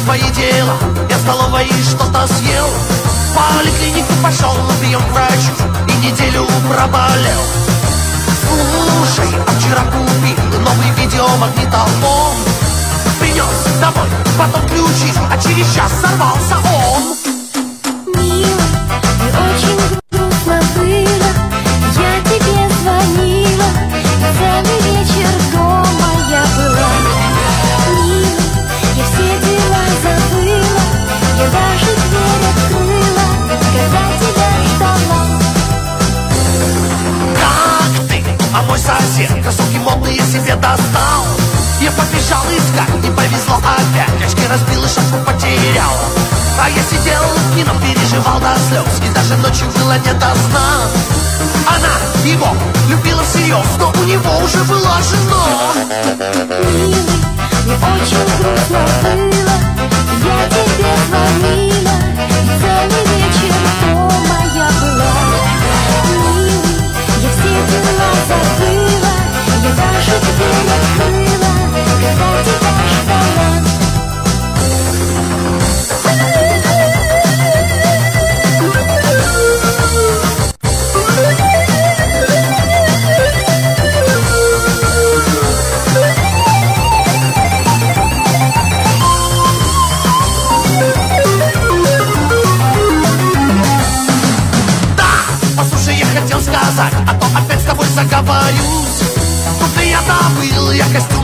свои дела. Я в столовой что-то съел, в поликлинику пошел на прием к врачу и неделю проболел. Слушай, а вчера купил новый видеомагнитофон. Принес домой, потом ключи, а через час сорвался он. Милый, мне очень грустно было, я тебе звонила, целый вечер дома я была. Милый, я все дела забыла, я даже дверь открыла, когда тебя ждала. Как ты? А мой сосед кроссовки модные себе достал. Я побежал искать, не повезло опять, очки разбил и шапку потерял. А я сидел в кино, переживал до слез, и даже ночью было не до сна. Она его любила всерьез, но у него уже была жена. Милый, мне очень грустно было, я тебе звонила, и целый вечер дома я была. Милый, я все дела забыла, я даже дверь открыла, когда тебя ждала. Хотел сказать, а то опять с тобой заговорюсь. Тут я забыл, я костюм